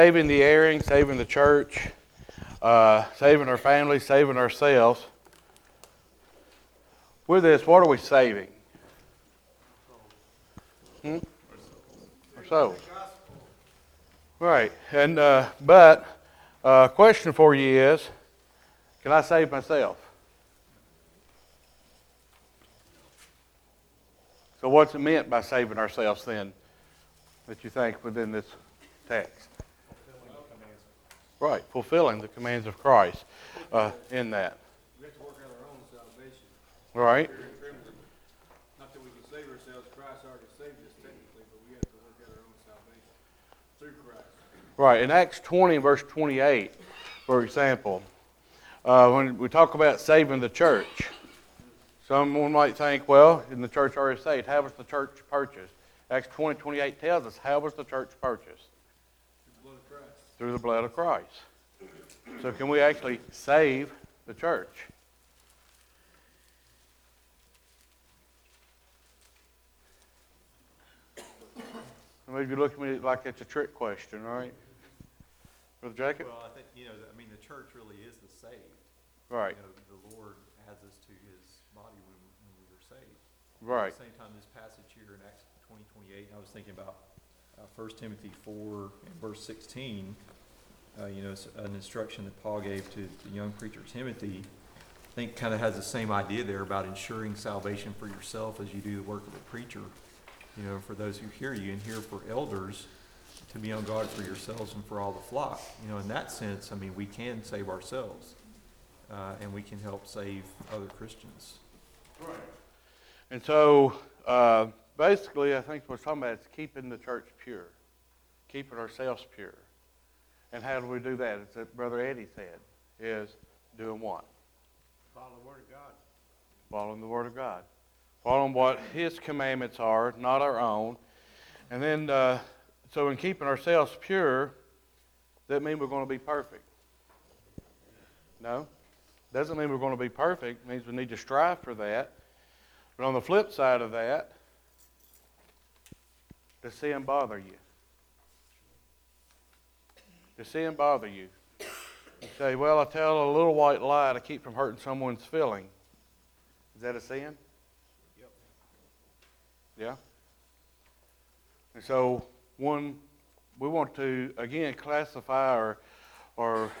Saving the erring, saving the church, saving our families, saving ourselves. With this, what are we saving? Our souls. Right. And but question for you is, can I save myself? So what's it meant by saving ourselves then, that you think within this text? Right, fulfilling the commands of Christ in that. We have to work out our own salvation. Right. Not that we can save ourselves. Christ already saved us technically, but we have to work out our own salvation through Christ. Right. In Acts 20, verse 28, for example, when we talk about saving the church, someone might think, well, in the church already saved, how was the church purchased? Acts 20, 28 tells us, how was the church purchased? Through the blood of Christ. So can we actually save the church? Maybe you look at me like it's a trick question, all right? Brother Jacob? Well, I think, the church really is the saved. Right. The Lord adds us to his body when we were saved. Right. At the same time, this passage here in Acts 20:28, I was thinking about 1 Timothy 4 and verse 16. It's an instruction that Paul gave to the young preacher Timothy. I think kind of has the same idea there about ensuring salvation for yourself as you do the work of a preacher. For those who hear you, and here for elders to be on guard for yourselves and for all the flock. In that sense, we can save ourselves, and we can help save other Christians. Right. And so, basically, I think what we're talking about is keeping the church pure, keeping ourselves pure. And how do we do that? It's what Brother Eddie said, is doing what? Follow the Word of God. Following the Word of God. Following what His commandments are, not our own. And then, so in keeping ourselves pure, does that mean we're going to be perfect? No. Doesn't mean we're going to be perfect. It means we need to strive for that. But on the flip side of that, does sin bother you? Does sin bother you? You say, well, I tell a little white lie to keep from hurting someone's feeling. Is that a sin? Yep. Yeah? And so, we want to, again, classify or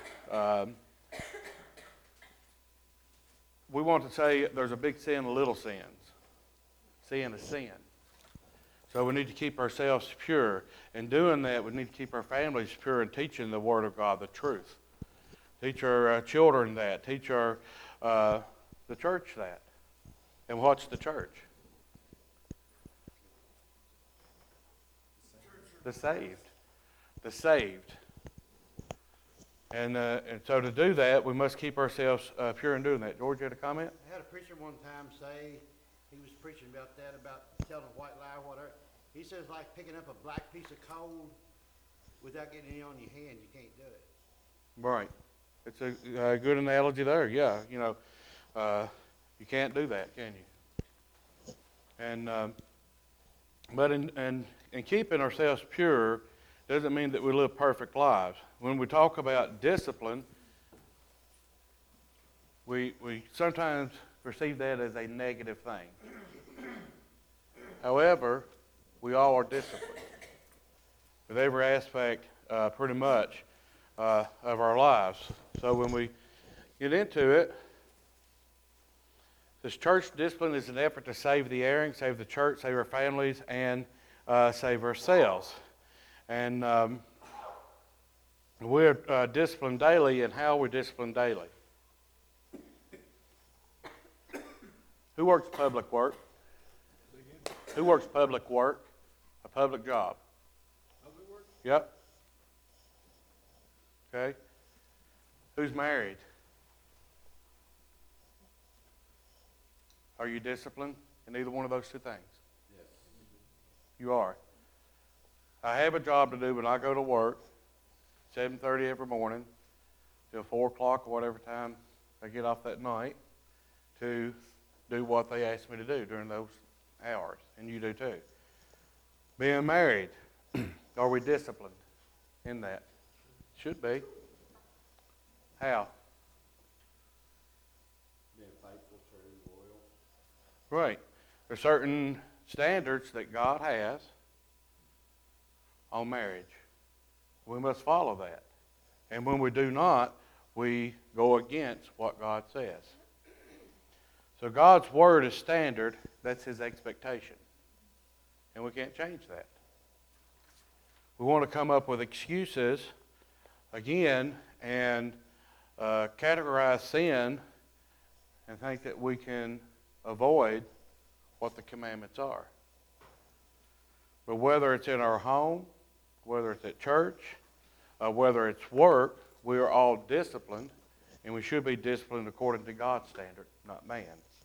we want to say there's a big sin and little sins. Sin is sin. So we need to keep ourselves pure. In doing that, we need to keep our families pure and teaching the Word of God, the truth. Teach our children that. Teach the church that. And what's the church? The saved. The saved. And so to do that, we must keep ourselves pure in doing that. George, you had a comment? I had a preacher one time say, he was preaching about that, about telling a white lie or whatever. He says, like picking up a black piece of coal without getting any on your hand, you can't do it. Right. It's a good analogy there. Yeah, you can't do that, can you? And but in keeping ourselves pure doesn't mean that we live perfect lives. When we talk about discipline, we sometimes perceive that as a negative thing. However, we all are disciplined with every aspect, pretty much, of our lives. So when we get into it, this church discipline is an effort to save the erring, save the church, save our families, and save ourselves. And we're disciplined daily, and how we're disciplined daily. Who works public work? Who works public work? A public job. Public work? Yep. Okay. Who's married? Are you disciplined in either one of those two things? Yes. You are. I have a job to do, but I go to work 7:30 every morning till 4 o'clock or whatever time I get off that night to do what they ask me to do during those hours, and you do too. Being married, are we disciplined in that? Should be. How? Being faithful, true, loyal. Right. There's certain standards that God has on marriage. We must follow that. And when we do not, we go against what God says. So God's word is standard. That's his expectation. And we can't change that. We want to come up with excuses again and categorize sin and think that we can avoid what the commandments are. But whether it's in our home, whether it's at church, whether it's work, we are all disciplined, and we should be disciplined according to God's standard, not man's.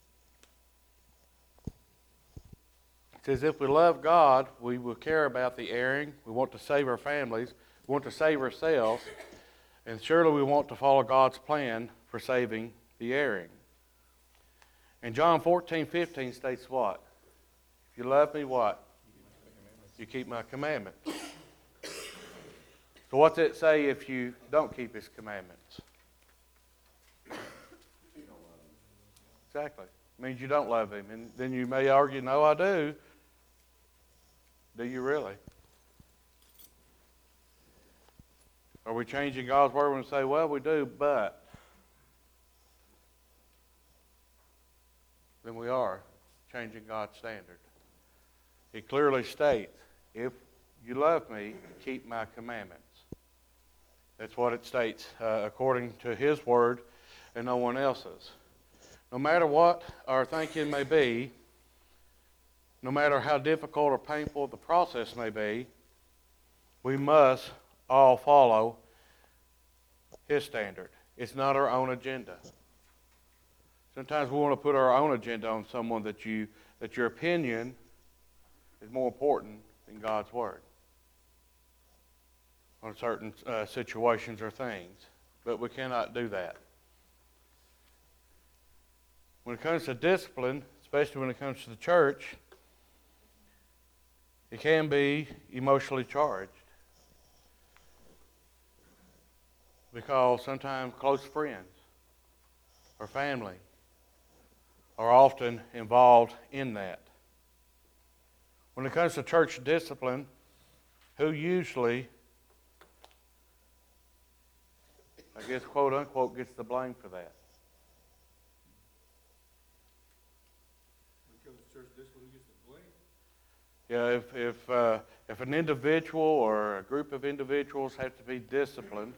It says if we love God, we will care about the erring. We want to save our families. We want to save ourselves. And surely we want to follow God's plan for saving the erring. And John 14:15 states what? If you love me, what? You keep my commandments. So what's it say if you don't keep his commandments? Exactly. It means you don't love him. And then you may argue, no, I do. Do you really? Are we changing God's word when we say, well, we do, but? Then we are changing God's standard. It clearly states, if you love me, keep my commandments. That's what it states according to his word and no one else's. No matter what our thinking may be, no matter how difficult or painful the process may be, we must all follow his standard. It's not our own agenda. Sometimes we want to put our own agenda on someone that your opinion is more important than God's word on certain situations or things. But we cannot do that. When it comes to discipline, especially when it comes to the church, it can be emotionally charged. Because sometimes close friends or family are often involved in that. When it comes to church discipline, who usually, I guess, quote unquote, gets the blame for that? When it comes to church discipline, who gets the blame? Yeah, if an individual or a group of individuals have to be disciplined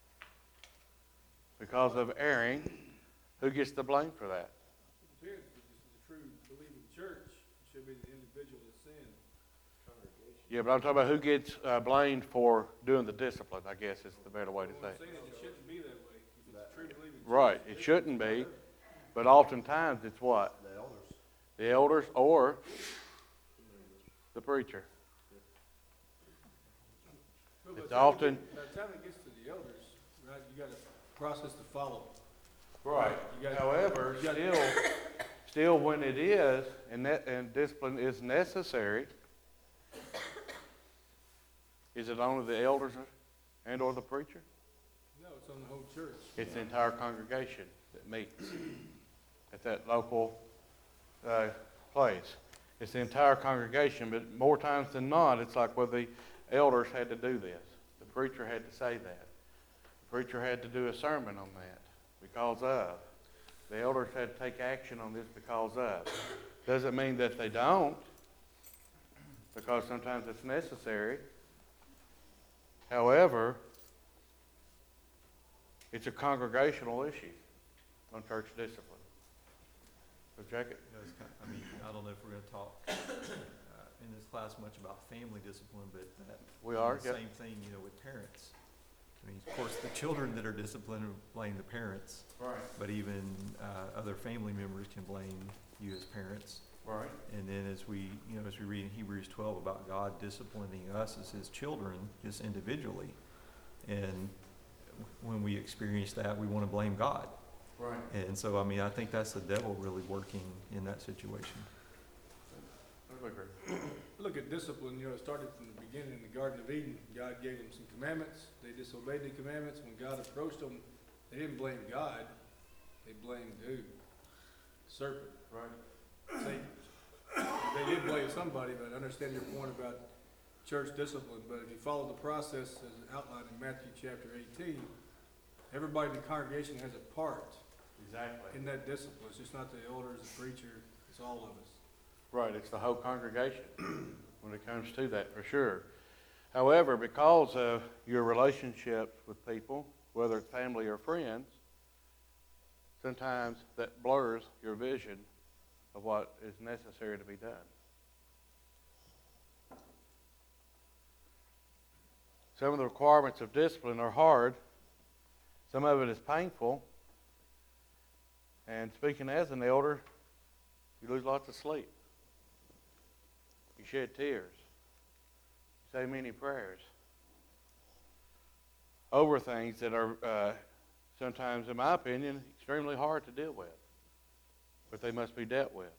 because of erring, who gets the blame for that? It depends. If this is a true believing church, it should be the individual that sinned. Congregation. Yeah, but I'm talking about who gets blamed for doing the discipline, I guess is the better way to say I'm it. saying it shouldn't be that way. If it's a true believing church. Right, it shouldn't be, but oftentimes it's what? The elders. The elders or the preacher. Well, by It's the time often- by the time it gets to the elders, right, you got a process to follow. Right. You got- However, you got- still when it is, and discipline is necessary, is it only the elders and or the preacher? No, it's on the whole church. It's the entire congregation that meets at that local place. It's the entire congregation, but more times than not, it's like, well, the elders had to do this. The preacher had to say that. The preacher had to do a sermon on that because of. The elders had to take action on this because of. Doesn't mean that they don't, because sometimes it's necessary. However, it's a congregational issue on church discipline. So, Jacob? You know, I don't know if we're going to talk in this class much about family discipline, but that We are, the yep. same thing, with parents. I mean, of course, the children that are disciplined blame the parents, Right. but even other family members can blame you as parents. Right. And then as we read in Hebrews 12 about God disciplining us as his children, just individually, and when we experience that, we want to blame God. Right. And so, I think that's the devil really working in that situation. Booker. Look at discipline, it started from the beginning in the Garden of Eden. God gave them some commandments. They disobeyed the commandments. When God approached them, they didn't blame God. They blamed who? The serpent, Right. Satan. They did blame somebody, but I understand your point about church discipline. But if you follow the process as outlined in Matthew chapter 18, everybody in the congregation has a part Exactly. in that discipline. It's just not the elders, the preacher, it's all of us. Right, it's the whole congregation when it comes to that, for sure. However, because of your relationships with people, whether it's family or friends, sometimes that blurs your vision of what is necessary to be done. Some of the requirements of discipline are hard. Some of it is painful. And speaking as an elder, you lose lots of sleep. You shed tears. You say many prayers over things that are sometimes, in my opinion, extremely hard to deal with. But they must be dealt with.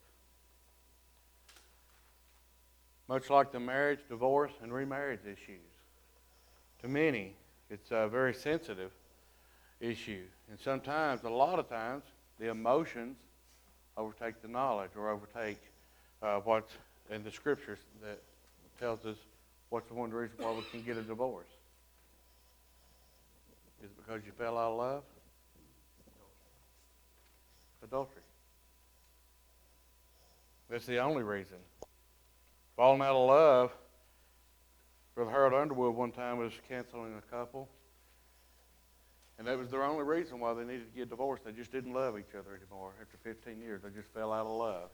Much like the marriage, divorce, and remarriage issues. To many, it's a very sensitive issue. And sometimes, a lot of times, the emotions overtake the knowledge or overtake what's in the scriptures that tells us what's the one reason why we can get a divorce. Is it because you fell out of love? Adultery. That's the only reason. Falling out of love. Brother Harold Underwood one time was counseling a couple, and that was their only reason why they needed to get divorced. They just didn't love each other anymore. After 15 years, they just fell out of love.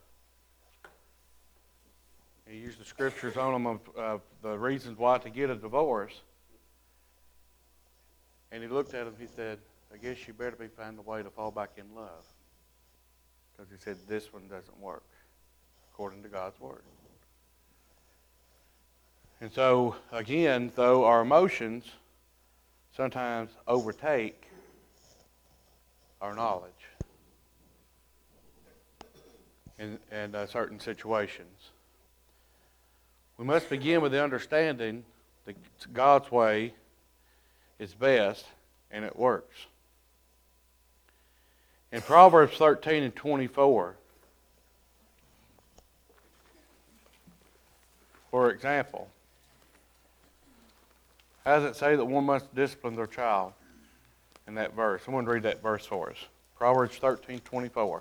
He used the scriptures on them of the reasons why to get a divorce. And he looked at them, he said, I guess you better be finding a way to fall back in love. Because he said, this one doesn't work, according to God's Word. And so, again, though our emotions sometimes overtake our knowledge in certain situations. We must begin with the understanding that God's way is best and it works. In Proverbs 13 and 24, for example, how does it say that one must discipline their child in that verse? Someone read that verse for us. Proverbs 13:24.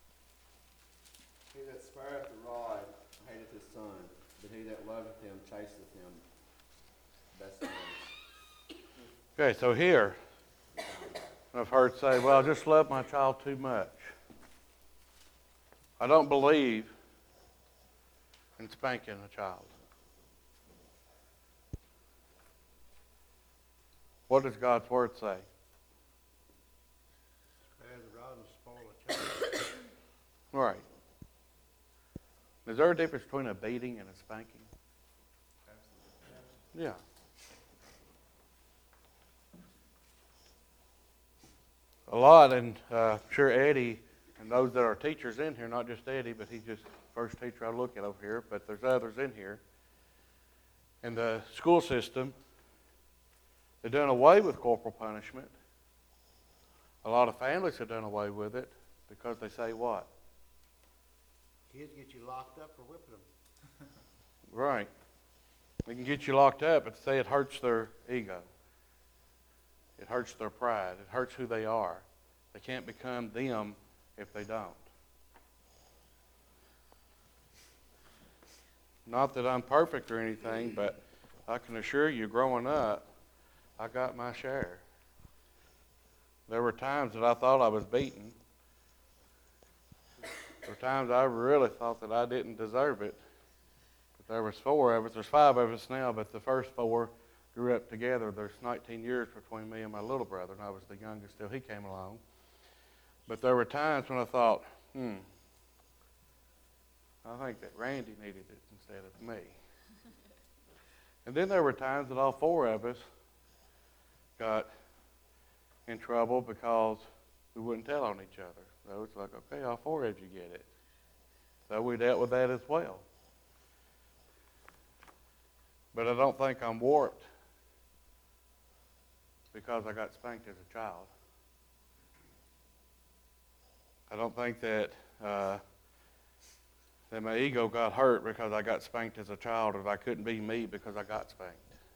He that spareth the rod hateth his son, but he that loveth him chasteth him. Best things. Okay, so here, I've heard say, well, I just love my child too much. I don't believe in spanking a child. What does God's Word say? Spare the rod and spoil a child. Right. Is there a difference between a beating and a spanking? Yeah. A lot, and I'm sure Eddie and those that are teachers in here, not just Eddie, but he's just the first teacher I look at over here, but there's others in here. In the school system, they've done away with corporal punishment. A lot of families have done away with it because they say what? Kids get you locked up for whipping them. Right. They can get you locked up, but say it hurts their ego. It hurts their pride. It hurts who they are. They can't become them if they don't. Not that I'm perfect or anything, but I can assure you, growing up, I got my share. There were times that I thought I was beaten. There were times I really thought that I didn't deserve it. But there was 4 of us. There's 5 of us now, but the first 4 grew up together. There's 19 years between me and my little brother, and I was the youngest till he came along. But there were times when I thought, I think that Randy needed it instead of me. And then there were times that all 4 of us got in trouble because we wouldn't tell on each other. So it's like, okay, all 4 of you get it. So we dealt with that as well. But I don't think I'm warped because I got spanked as a child. I don't think that that my ego got hurt because I got spanked as a child, or that I couldn't be me because I got spanked.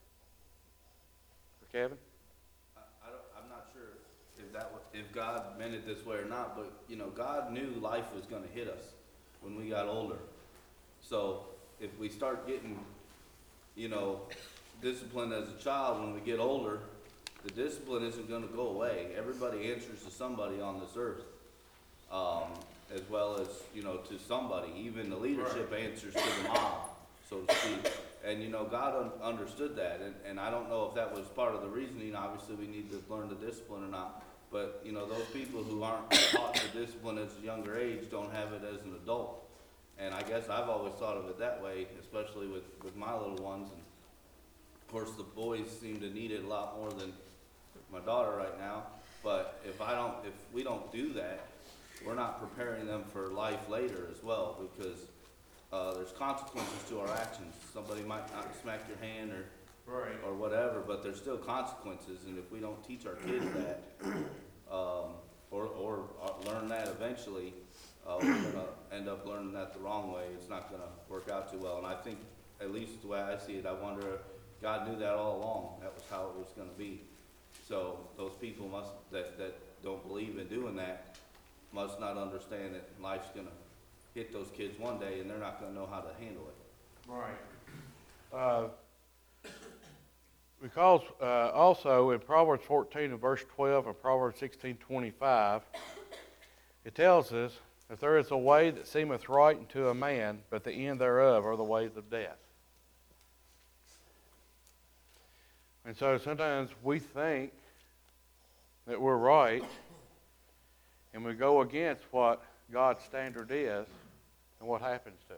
Kevin? I'm not sure if God meant it this way or not, but, you know, God knew life was gonna hit us when we got older. So if we start getting, you know, disciplined as a child when we get older, the discipline isn't gonna go away. Everybody answers to somebody on this earth. As well as, you know, to somebody. Even the leadership answers to the mob, so to speak. And, you know, God understood that. And I don't know if that was part of the reasoning. Obviously, we need to learn the discipline or not. But, you know, those people who aren't taught the discipline at a younger age don't have it as an adult. And I guess I've always thought of it that way, especially with my little ones. And of course, the boys seem to need it a lot more than my daughter right now. But if we don't do that, we're not preparing them for life later as well, because there's consequences to our actions. Somebody might not smack your hand or whatever, but there's still consequences. And if we don't teach our kids that, or learn that eventually, we're gonna end up learning that the wrong way. It's not gonna work out too well. And I think, at least the way I see it, I wonder if God knew that all along. That was how it was gonna be. So those people that don't believe in doing that must not understand that life's gonna hit those kids one day and they're not gonna know how to handle it. Right. Because also in Proverbs 14 and verse 12 and Proverbs 16:25, it tells us that there is a way that seemeth right unto a man, but the end thereof are the ways of death. And so sometimes we think that we're right, and we go against what God's standard is, and what happens to us?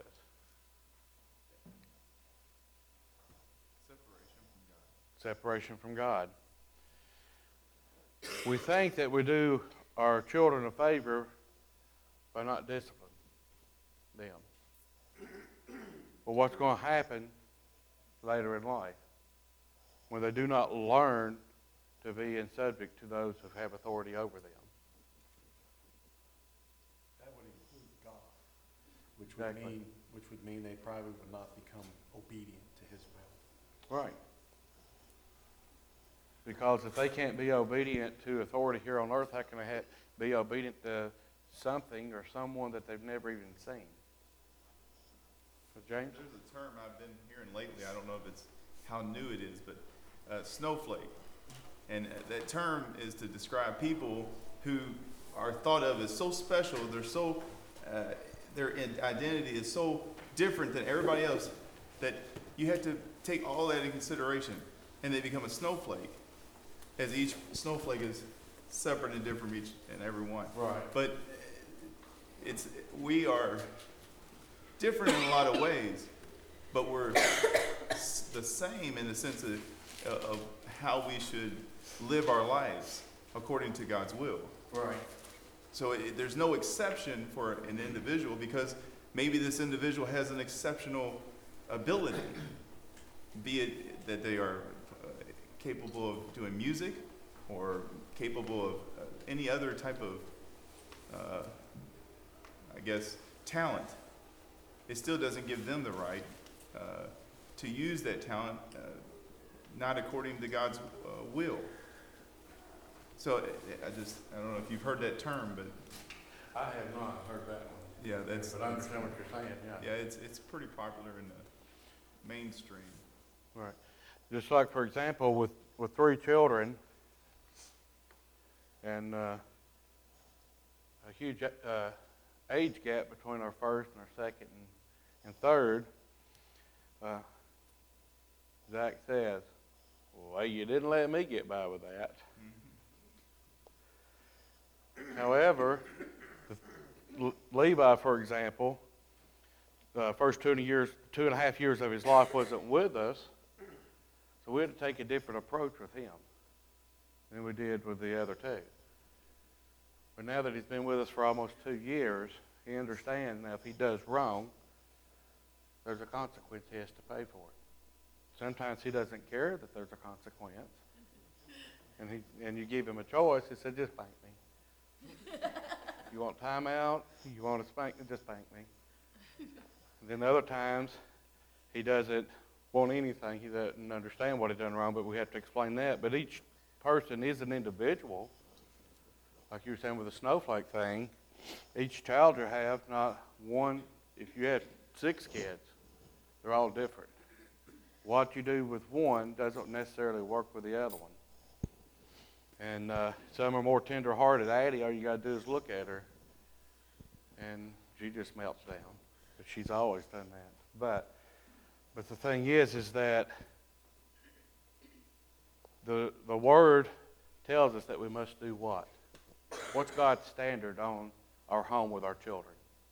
Separation from God. We think that we do our children a favor by not disciplining them. But what's going to happen later in life when they do not learn to be in subject to those who have authority over them? That would include God, which Exactly. would mean they probably would not become obedient to His will. Right. Because if they can't be obedient to authority here on earth, how can they be obedient to something or someone that they've never even seen? James? There's a term I've been hearing lately. I don't know if it's how new it is, but snowflake. And that term is to describe people who are thought of as so special. They're so their identity is so different than everybody else that you have to take all that in consideration, and they become a snowflake, as each snowflake is separate and different from each and every one. Right. But we are different in a lot of ways, but we're the same in the sense of how we should live our lives according to God's will. Right. So there's no exception for an individual, because maybe this individual has an exceptional ability, be it that they are capable of doing music or capable of any other type of, talent. It still doesn't give them the right to use that talent not according to God's will. So I don't know if you've heard that term, but I have not heard that one. yeah, that's. But I understand what you're saying, yeah. Yeah, it's pretty popular in the mainstream. Right. Just like, for example, with 3 children and a huge age gap between our first and our second and third, Zach says, well, you didn't let me get by with that. However, Levi, for example, the first 2.5 years of his life wasn't with us, so we had to take a different approach with him than we did with the other 2. But now that he's been with us for almost 2 years, he understands now if he does wrong, there's a consequence he has to pay for it. Sometimes he doesn't care that there's a consequence. And you give him a choice, he said, just spank me. You want time out? You want to spank me? Just spank me. And then other times, he doesn't want anything. He doesn't understand what he's done wrong, but we have to explain that. But each person is an individual. Like you were saying with the snowflake thing, each child you have, not one, if you had 6 kids, they're all different. What you do with one doesn't necessarily work with the other one. And some are more tender-hearted. Addie, all you got to do is look at her, and she just melts down. But she's always done that. But the thing is that the Word tells us that we must do what? What's God's standard on our home with our children?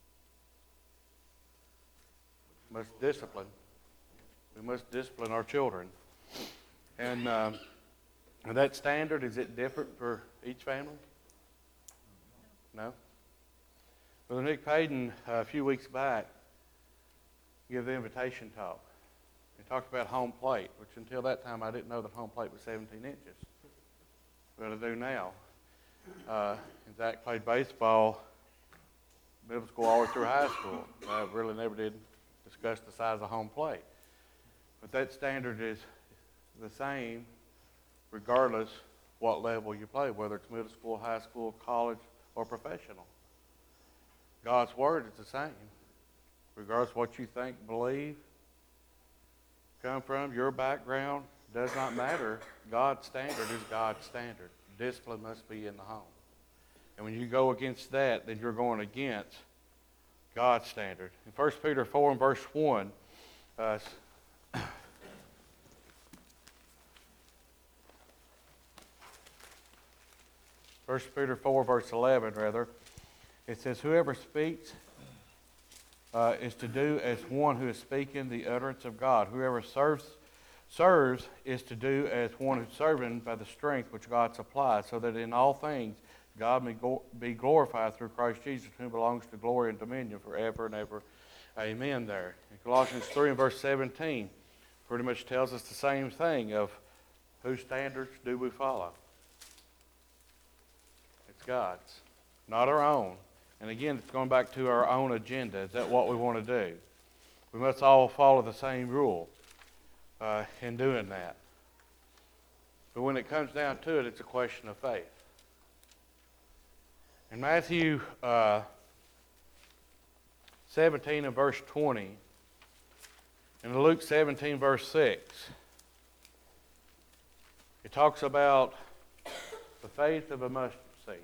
We must discipline. We must discipline our children. And that standard, is it different for each family? No? Brother Nick Payton, a few weeks back, gave the invitation talk. He talked about home plate, which until that time I didn't know that home plate was 17 inches. But I do now. Zach played baseball, middle school all the way through high school. I really never did discuss the size of home plate. But that standard is the same regardless what level you play, whether it's middle school, high school, college, or professional. God's Word is the same. Regardless of what you think, believe, come from, your background, does not matter. God's standard is God's standard. Discipline must be in the home. And when you go against that, then you're going against God's standard. In 1 Peter 4 and verse 1, 1 Peter 4, verse 11, rather, it says, whoever speaks is to do as one who is speaking the utterance of God. Whoever serves is to do as one who's serving by the strength which God supplies, so that in all things God may be glorified through Christ Jesus, to whom belongs the glory and dominion forever and ever. Amen there. In Colossians 3 and verse 17, pretty much tells us the same thing of whose standards do we follow. It's God's, not our own. And again, it's going back to our own agenda. Is that what we want to do? We must all follow the same rule in doing that. But when it comes down to it, it's a question of faith. In Matthew 17 and verse 20, and Luke 17 verse 6, it talks about the faith of a mustard seed.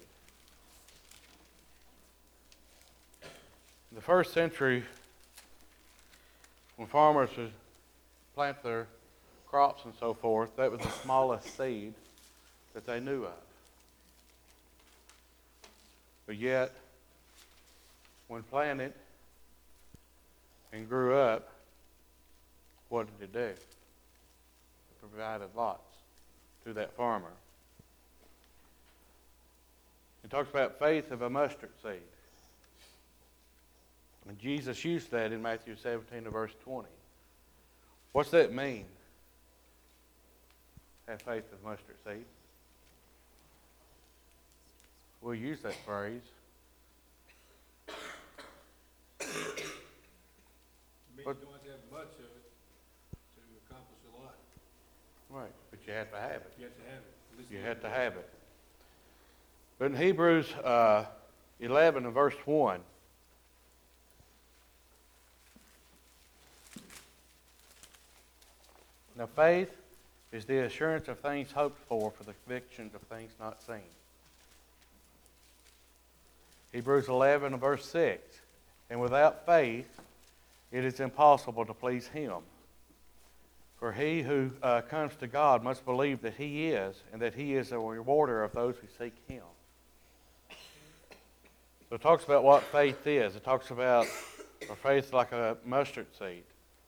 In the first century, when farmers would plant their crops and so forth, that was the smallest seed that they knew of. But yet, when planted and grew up, what did it do? It provided lots to that farmer. It talks about faith of a mustard seed. And Jesus used that in Matthew 17 and verse 20. What's that mean? Have faith of mustard seed. We'll use that phrase. It means you don't have to have much of it to accomplish a lot. Right, but you have to have it. You have to have it. At least You have to have it. But in Hebrews 11 and verse 1, now faith is the assurance of things hoped for the convictions of things not seen. Hebrews 11 and verse 6, and without faith it is impossible to please Him. For he who comes to God must believe that He is, and that He is a rewarder of those who seek Him. So it talks about what faith is. It talks about our faith like a mustard seed.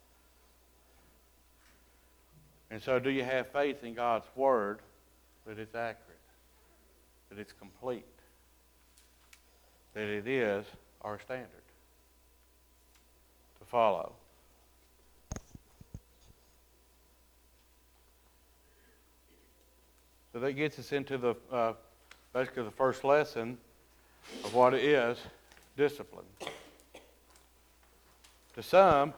And so do you have faith in God's Word that it's accurate, that it's complete, that it is our standard to follow? So that gets us into the basically the first lesson of what it is, discipline. To some,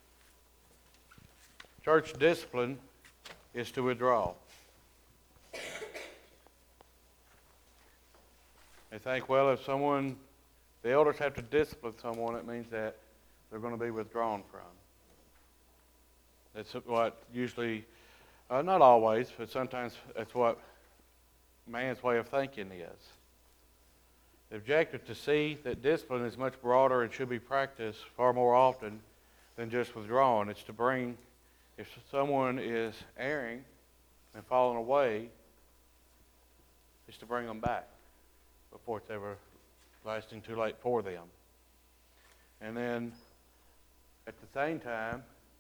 church discipline is to withdraw. They think, well, if the elders have to discipline someone, it means that they're going to be withdrawn from. That's what usually, not always, but sometimes that's what man's way of thinking is. The objective to see that discipline is much broader and should be practiced far more often than just withdrawing. It's to bring, if someone is erring and falling away, it's to bring them back before it's ever lasting too late for them. And then at the same time,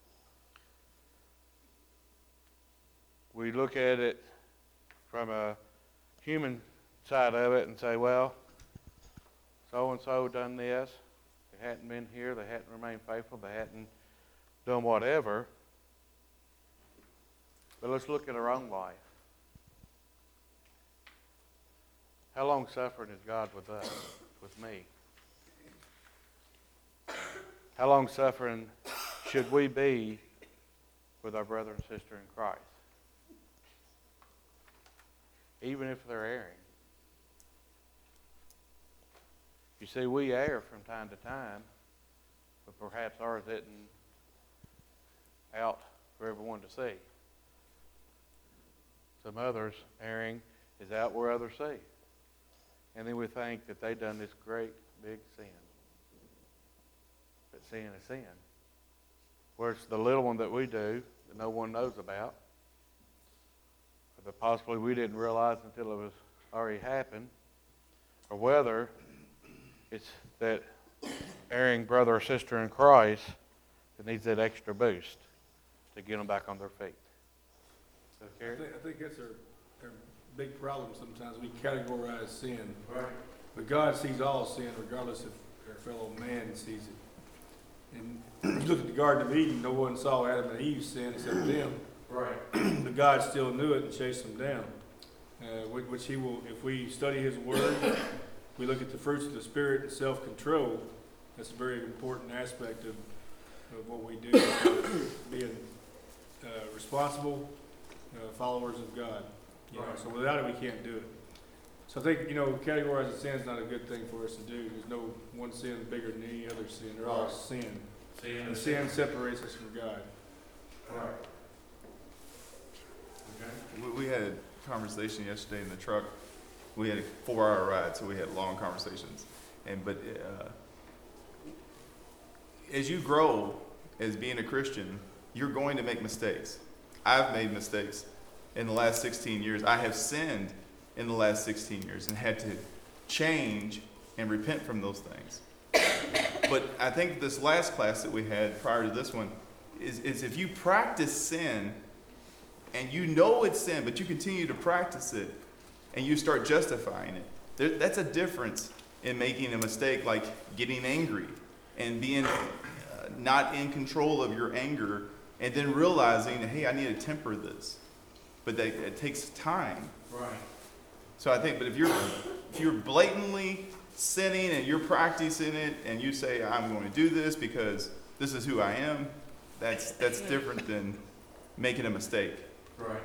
we look at it from a human side of it and say, well, so-and-so done this, they hadn't been here, they hadn't remained faithful, they hadn't done whatever. But let's look at our own life. How long suffering is God with us, with me? How long suffering should we be with our brother and sister in Christ? Even if they're erring. You see, we err from time to time, but perhaps ours isn't out for everyone to see. Some others' erring is out where others see. And then we think that they've done this great big sin. But sin is sin. Where it's the little one that we do that no one knows about, or that possibly we didn't realize until it was already happened, or whether it's that erring brother or sister in Christ that needs that extra boost to get them back on their feet. I think that's our big problem sometimes. We categorize sin. Right. But God sees all sin regardless if our fellow man sees it. And you look at the Garden of Eden, no one saw Adam and Eve sin except them. Right. But God still knew it and chased them down. Which he will, if we study his word, we look at the fruits of the Spirit and self-control, that's a very important aspect of what we do, being responsible followers of God. You know, so without it, we can't do it. So I think, categorizing sin is not a good thing for us to do. There's no one sin bigger than any other sin. They're all sin. And sin separates us from God. Right. We had a conversation yesterday in the truck. We had a 4-hour ride, so we had long conversations. But as you grow as being a Christian, you're going to make mistakes. I've made mistakes in the last 16 years. I have sinned in the last 16 years and had to change and repent from those things. But I think this last class that we had prior to this one is if you practice sin and you know it's sin, but you continue to practice it and you start justifying it, that's a difference in making a mistake, like getting angry and being not in control of your anger and then realizing, hey, I need to temper this. But it takes time. Right. So I think, but if you're blatantly sinning and you're practicing it and you say, I'm going to do this because this is who I am, that's different than making a mistake. Right.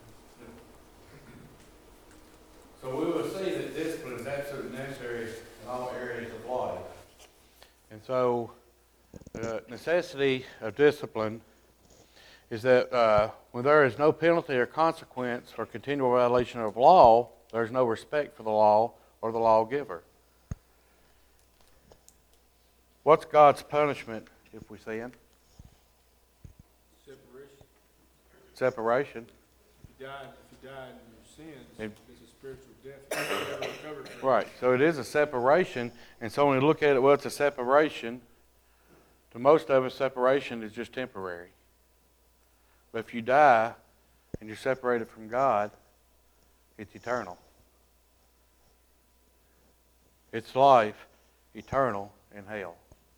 So we will see that discipline is absolutely necessary in all areas of life. And so the necessity of discipline is that when there is no penalty or consequence for continual violation of law, there is no respect for the law or the lawgiver. What's God's punishment if we sin? Separation. Separation. If you die in your sins, It- it's a spiritual death. You never recover from it. Right. So it is a separation. And so when we look at it, well, it's a separation. To most of us, separation is just temporary. But if you die and you're separated from God, it's eternal. It's life eternal in hell.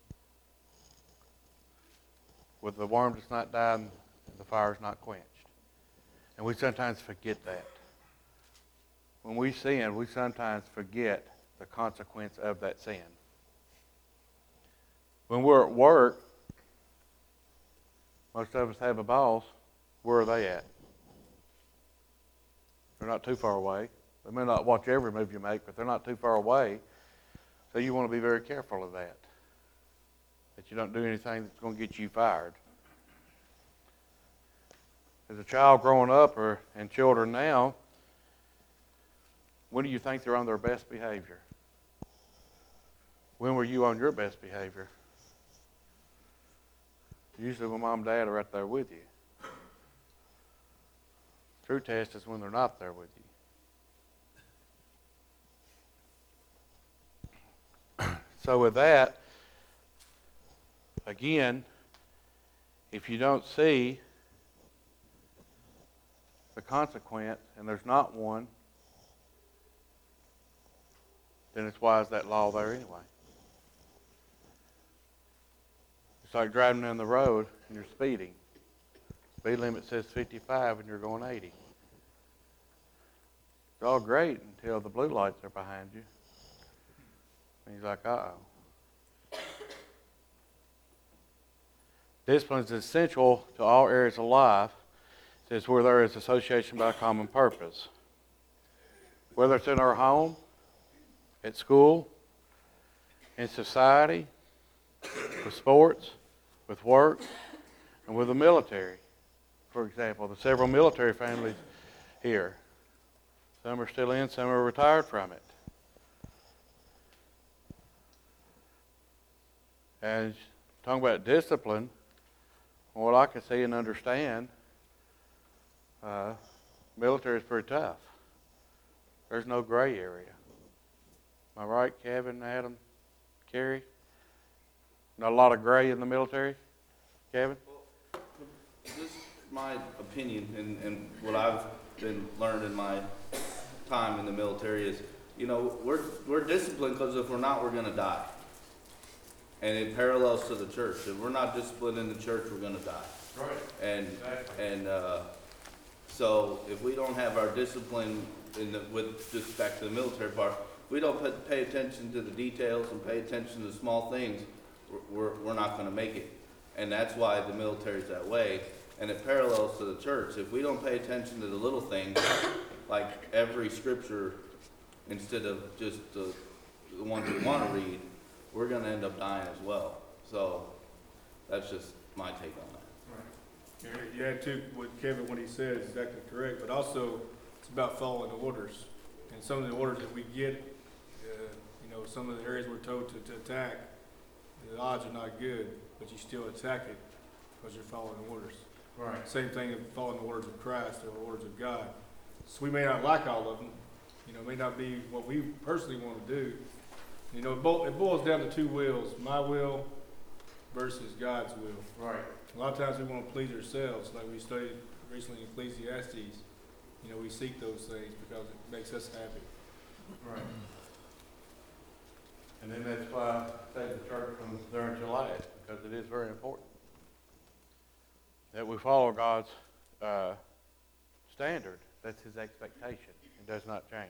With the worm that's not died and the fire is not quenched. And we sometimes forget that. when we sin, we sometimes forget the consequence of that sin. When we're at work, most of us have a boss. Where are they at? They're not too far away. They may not watch every move you make, but they're not too far away. So you want to be very careful of that. That you don't do anything that's going to get you fired. As a child growing up and children now, when do you think they're on their best behavior? When were you on your best behavior? Usually when mom and dad are right there with you. True test is when they're not there with you. So with that, again, if you don't see the consequence, and there's not one, then it's why is that law there anyway? It's like driving down the road and you're speeding. Speed limit says 55 and you're going 80. It's all great until the blue lights are behind you. And he's like, uh-oh. Discipline is essential to all areas of life. It says where there is association by a common purpose. Whether it's in our home, at school, in society, with sports, with work, and with the military. For example, the several military families here. Some are still in, some are retired from it. And talking about discipline, from what I can see and understand, military is pretty tough. There's no gray area. Am I right, Kevin, Adam, Kerry? Not a lot of gray in the military, Kevin? This is my opinion, and what I've been learned in my time in the military is, you know, we're disciplined because if we're not, we're going to die. And it parallels to the church. If we're not disciplined in the church, we're going to die. Right. And so if we don't have our discipline with just back to the military part, if we don't pay attention to the details and pay attention to the small things, we're not going to make it. And that's why the military's that way. And it parallels to the church. If we don't pay attention to the little things, like every scripture, instead of just the ones we want to read, we're going to end up dying as well. So that's just my take on that. Right. You add to what Kevin, what he said is exactly correct, but also it's about following the orders. And some of the orders that we get, you know, some of the areas we're told to attack, the odds are not good, but you still attack it because you're following the orders. Right. Same thing of following the orders of Christ or the orders of God. So we may not like all of them, you know, it may not be what we personally want to do. You know, it boils down to two wills, my will versus God's will. Right. A lot of times we want to please ourselves, like we studied recently in Ecclesiastes. You know, we seek those things because it makes us happy. Right. And then that's why I say the church from there until last, because it is very important that we follow God's standard. That's His expectation. It does not change.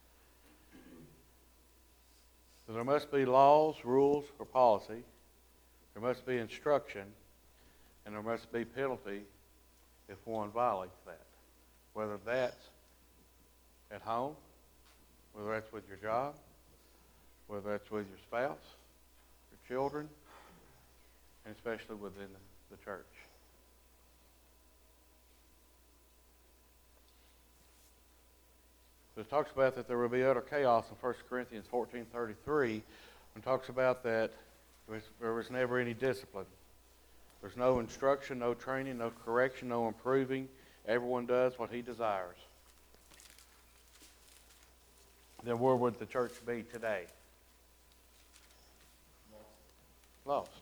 So there must be laws, rules, or policy. There must be instruction, and there must be penalty if one violates that. Whether that's at home, whether that's with your job, whether that's with your spouse, your children, and especially within the church. So it talks about that there will be utter chaos in 1 Corinthians 14:33, when it talks about that there was never any discipline. There's no instruction, no training, no correction, no improving. Everyone does what he desires. Then where would the church be today? Lost.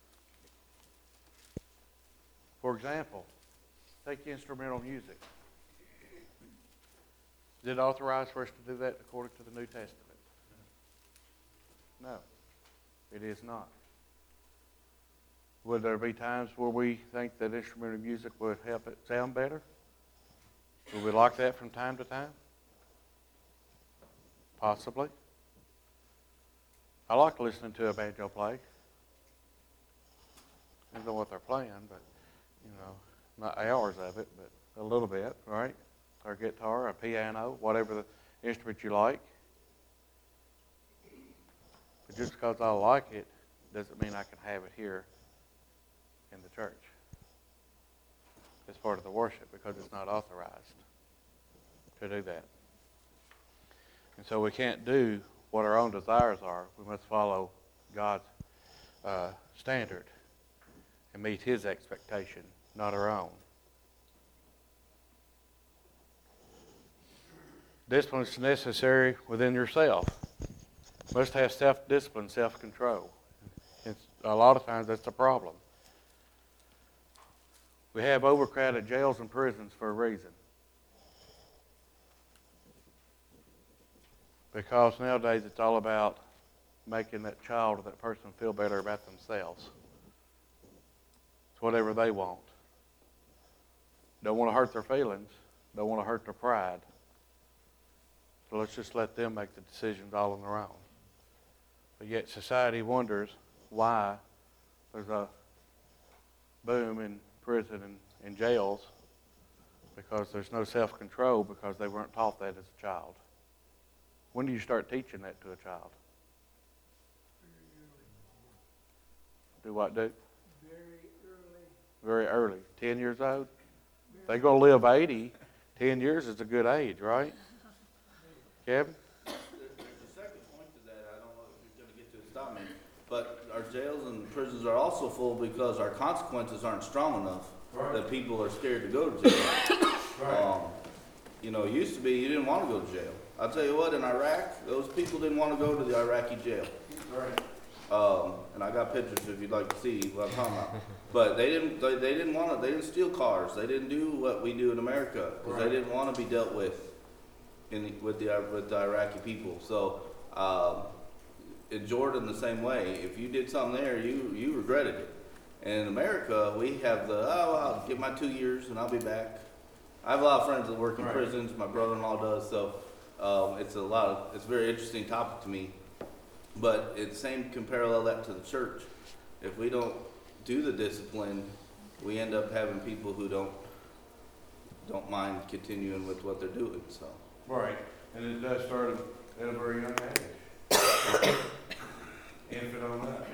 For example, take instrumental music. Is it authorized for us to do that according to the New Testament? No, it is not. Would there be times where we think that instrumental music would help it sound better? Would we like that from time to time? Possibly. I like listening to a banjo play. I don't know what they're playing, but, not hours of it, but a little bit, right? Or a guitar, a piano, whatever the instrument you like. But just because I like it doesn't mean I can have it here in the church. It's part of the worship because it's not authorized to do that. And so we can't do what our own desires are. We must follow God's standard and meet His expectation, not our own. Discipline is necessary within yourself. You must have self-discipline, self-control. A lot of times that's a problem. We have overcrowded jails and prisons for a reason. Because nowadays it's all about making that child or that person feel better about themselves. It's whatever they want. Don't want to hurt their feelings. Don't want to hurt their pride. So let's just let them make the decisions all on their own. But yet society wonders why there's a boom in prison and jails, because there's no self-control because they weren't taught that as a child. When do you start teaching that to a child? Do what, do? Very early. 10 years old? If they're going to live 80, 10 years is a good age, right? Kevin? There's a second point to that. I don't know if you're going to get to it. Stop me. But our jails and prisons are also full because our consequences aren't strong enough that people are scared to go to jail. It used to be you didn't want to go to jail. I'll tell you what, in Iraq, those people didn't want to go to the Iraqi jail. And I got pictures if you'd like to see what I'm talking about. But they didn't want to. They didn't steal cars. They didn't do what we do in America because they didn't want to be dealt with with the Iraqi people. So in Jordan, the same way. If you did something there, you regretted it. And in America, we have I'll get my 2 years and I'll be back. I have a lot of friends that work in prisons. My brother-in-law does. So it's a very interesting topic to me. But it same can parallel that to the church. If we don't do the discipline, we end up having people who don't mind continuing with what they're doing. So Right. And it does start at a very young age. Infant on that.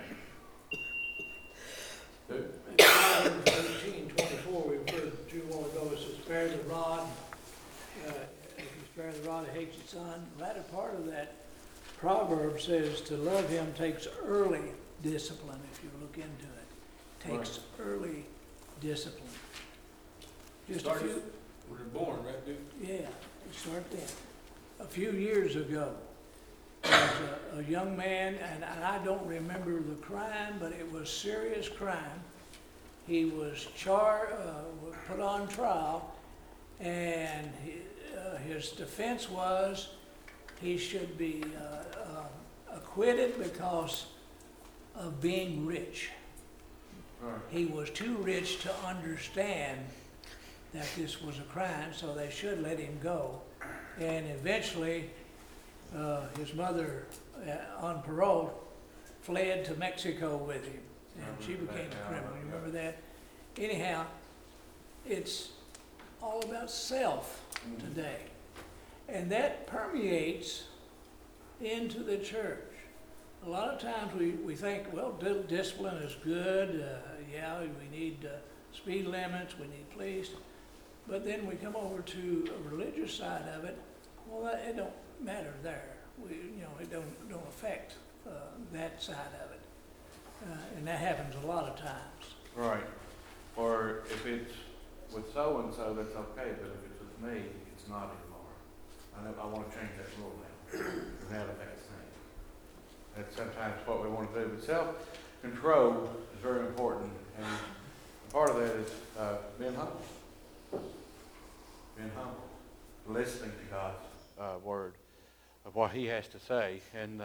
Proverbs 18:24, we've heard you want to go, it says, spare the rod, if you spare the rod, it hates its son. The latter part of that proverb says to love him takes early discipline, if you look into it. Takes early discipline. Just a few, We're born, right, dude? yeah, you start then. A few years ago, there was a young man, and I don't remember the crime, but it was serious crime. He was put on trial, and his defense was he should be acquitted because of being rich. He was too rich to understand that this was a crime, so they should let him go. And eventually, his mother, on parole, fled to Mexico with him, and she became a criminal. You remember that? Anyhow, it's all about self today. And that permeates into the church. A lot of times we think, well, discipline is good. Yeah, we need speed limits, we need police. But then we come over to a religious side of it. Well, it don't matter there. It don't affect that side of it, and that happens a lot of times. Right. Or if it's with so and so, that's okay. But if it's with me, it's not anymore. I want to change that rule now. Now that that's thing. That's sometimes what we want to do. But self-control is very important, and part of that is being humble. Being humble, listening to God's word of what He has to say, and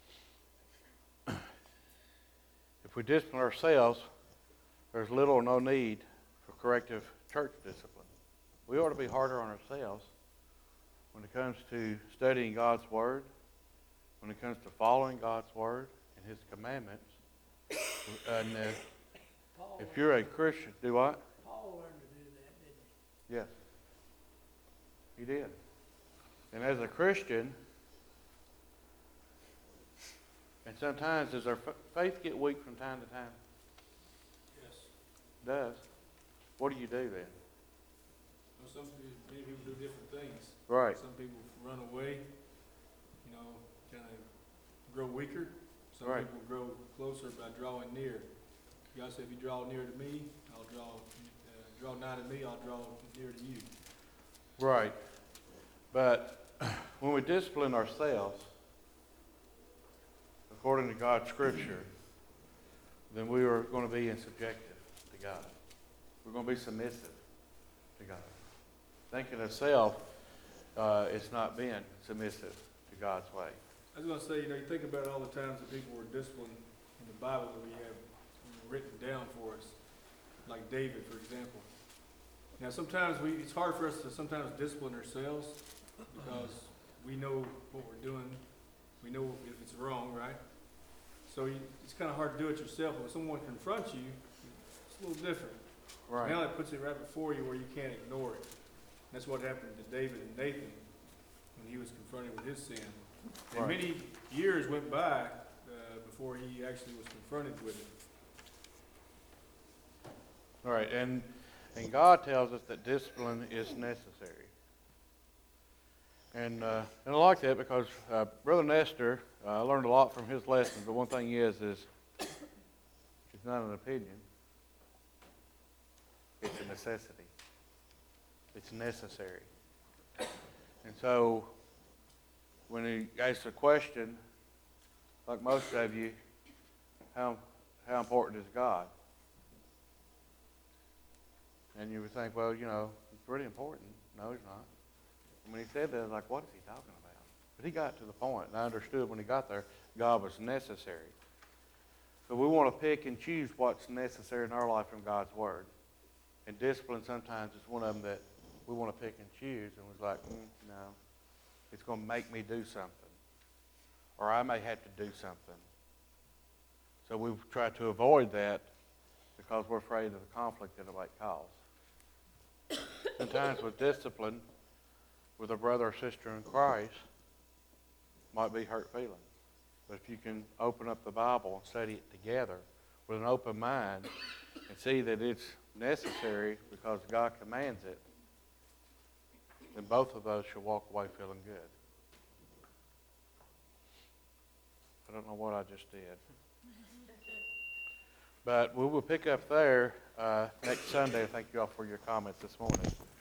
if we discipline ourselves, there's little or no need for corrective church discipline. We ought to be harder on ourselves when it comes to studying God's word, when it comes to following God's word and His commandments. And Paul if you're a Christian, do what? Paul learned to do that, didn't he? Yes, he did. And as a Christian, and sometimes does our faith get weak from time to time? Yes. It does. What do you do then? Well, many people do different things. Right. Some people run away, you know, kind of grow weaker. Some Right. people grow closer by drawing near. God said, if you draw near to me, I'll draw nigh to me, I'll draw near to you. Right. But when we discipline ourselves, according to God's Scripture, then we are going to be in subjective to God. We're going to be submissive to God. Thinking of self is not being submissive to God's way. I was going to say, you know, you think about all the times that people were disciplined in the Bible that we have written down for us, like David, for example. Now, sometimes it's hard for us to sometimes discipline ourselves because we know what we're doing. We know if it's wrong, right? So it's kind of hard to do it yourself. But when someone confronts you, it's a little different. Right. Now it puts it right before you where you can't ignore it. That's what happened to David and Nathan when he was confronted with his sin. And Right. many years went by before he actually was confronted with it. All right. And God tells us that discipline is necessary. And I like that because Brother Nestor, I learned a lot from his lessons, but one thing is it's not an opinion. It's a necessity. It's necessary. And so when he asks a question, like most of you, how important is God? And you would think, well, you know, it's pretty important. No, he's not. And when he said that, I was like, what is he talking about? But he got to the point, and I understood when he got there, God was necessary. So we want to pick and choose what's necessary in our life from God's Word. And discipline sometimes is one of them that we want to pick and choose, and was like, no, it's going to make me do something. Or I may have to do something. So we've tried to avoid that because we're afraid of the conflict that it might cause. Sometimes with discipline, with a brother or sister in Christ, might be hurt feelings. But if you can open up the Bible and study it together with an open mind and see that it's necessary because God commands it, then both of those should walk away feeling good. I don't know what I just did. But we will pick up there next Sunday. Thank you all for your comments this morning.